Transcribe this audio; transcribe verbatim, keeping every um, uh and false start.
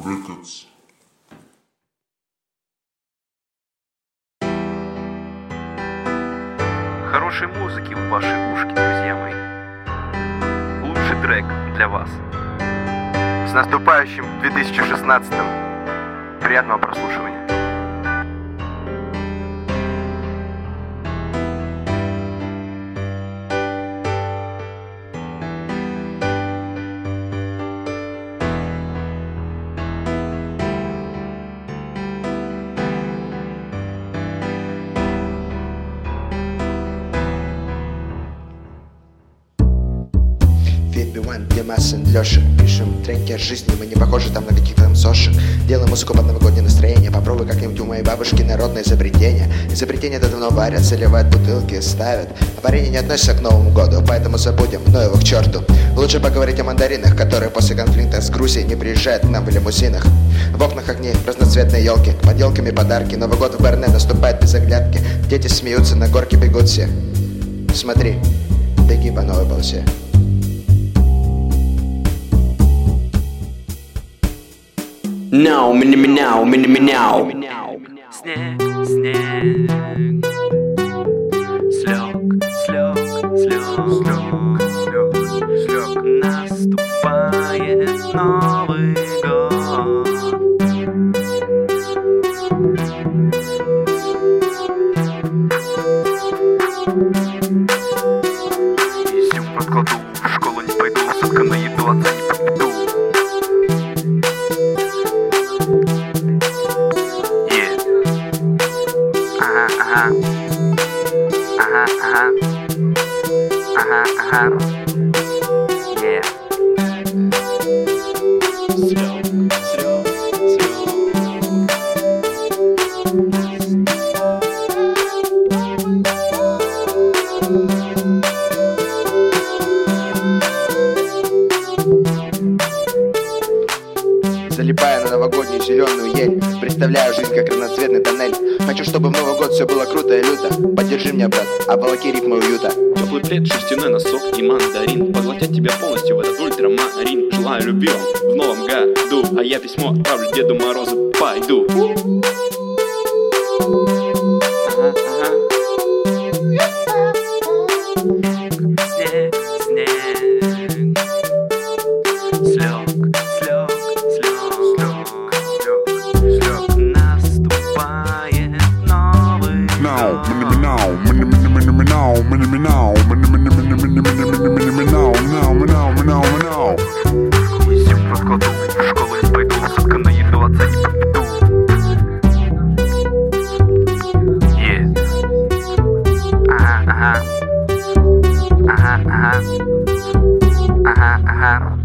Records. Хорошей музыки в ваши ушки, друзья мои. Лучший трек для вас. С наступающим две тысячи шестнадцатым. Приятного прослушивания. Ван, Димасен, Лёшик. Пишем треки о жизни, мы не похожи там на каких-то там сошек. Делаем музыку под новогоднее настроение. Попробуй как-нибудь у моей бабушки народное изобретение. Изобретение это давно варят, заливают бутылки, ставят. А варенье не относится к Новому году, поэтому забудем, но его к черту. Лучше поговорить о мандаринах, которые после конфликта с Грузией не приезжают к нам в лимузинах. В окнах огни, разноцветные елки, под елками подарки. Новый год в Берне наступает без оглядки. Дети смеются, на горке бегут все. Смотри, беги по новой полосе. Now, mini me now, mini me now. Снег, снег, слег, слег, слег, слег, слег, слег. Наступает Новый год. Изюм подкладу, в школу не пойду, сотка на еду, отца не подведу. Ага, ага, ага, ага, ага, yeah. Слёг, слёг, слёг. Залипая на новогоднюю зеленую ель, представляю жизнь как разноцветный тоннель. Хочу, чтобы в Новый год все было круто и люто. Поддержи меня, брат, обволоки ритмы уюта. Теплый плед, шерстяной носок и мандарин поглотят тебя полностью в этот ультрамарин. Желаю любви вам в новом году, а я письмо отправлю Деду Морозу. Пойду. Ага, ага. Снег, снег, слег, слег, слег, слег, слег. Наступает Новый Now, год. mini me now, mini mini mini me now, mini me now, mini mini mini mini mini mini mini me now, now, me now, me now, me now. Изюм подкладу, в школу не пойду, сотка на еду, отца не подведу. Yeah. Ага, ага, ага, ага, ага, ага.